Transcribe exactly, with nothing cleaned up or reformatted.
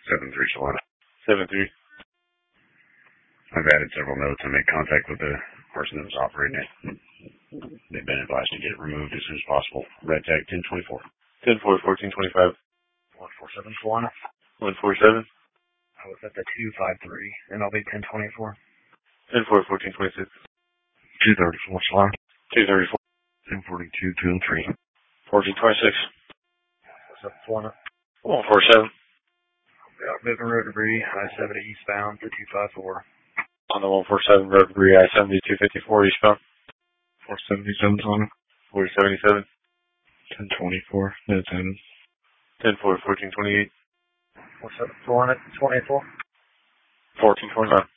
seven three Solana. seven three. I've added several notes and made contact with the person that was operating it. They've been advised to get it removed as soon as possible. Red tag ten twenty-four. ten four, fourteen twenty-five. one four seven Solana. one four seven. I was at the two five three, and I'll be ten twenty-four. ten four, fourteen twenty-six. two thirty-four Solana. two thirty-four. ten forty-two, two and three. fourteen twenty-six. What's up, Solana? one four seven. Yeah, moving road debris, I seventy eastbound to two five four. On the one four seven road debris, I seventy two fifty-four eastbound. four seventy-seven Solana. four seventy-seven. ten twenty-four, no ten. ten four, fourteen twenty-eight. What's up, Solana? twenty-four. fourteen twenty-nine.